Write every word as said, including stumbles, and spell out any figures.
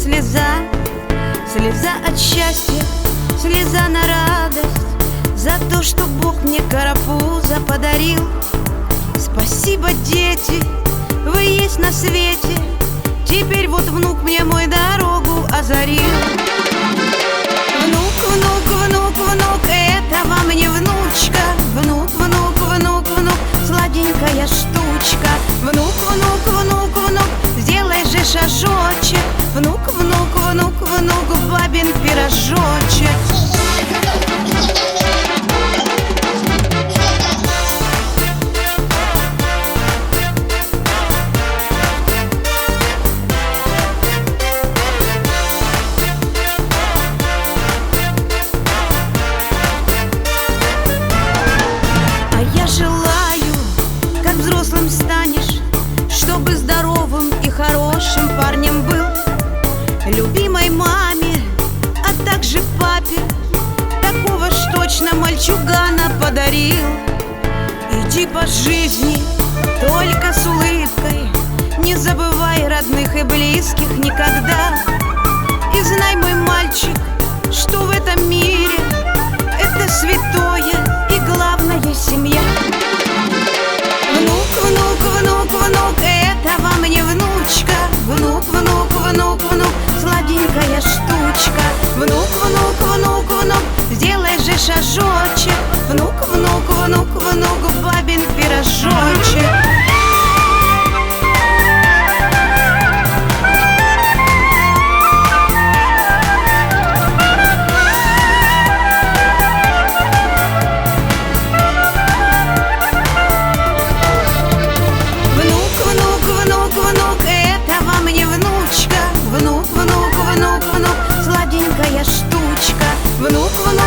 слеза, слеза от счастья, слеза на радость за то, что Бог мне карапуза подарил. Спасибо, дети, вы есть на свете. Теперь вот внук мне мой дорогу озарил. Внук, внук, внук, внук, это вам не внучка. Внук, внук, внук, внук, сладенькая штучка. Внук, внук, внук, внук, сделай же шажочек. Внук, внук, внук, внук, бабин пирожочек. Взрослым станешь, чтобы здоровым и хорошим парнем был. Любимой маме, а также папе такого ж точно мальчугана подарил. Иди по жизни только с улыбкой, не забывай родных и близких никогда. И знай, мой мальчик, что в этом мире это святое и главное семья. Внук, внук, внук, внук, это вам не внучка. Внук, внук, внук, внук, сладенькая штучка. Внук, внук, внук, внук, сделай же шажочек. Внук, внук, внук, внук, бабин пирожочек. Внук, внук, внук, сладенькая штучка. Внук, внук.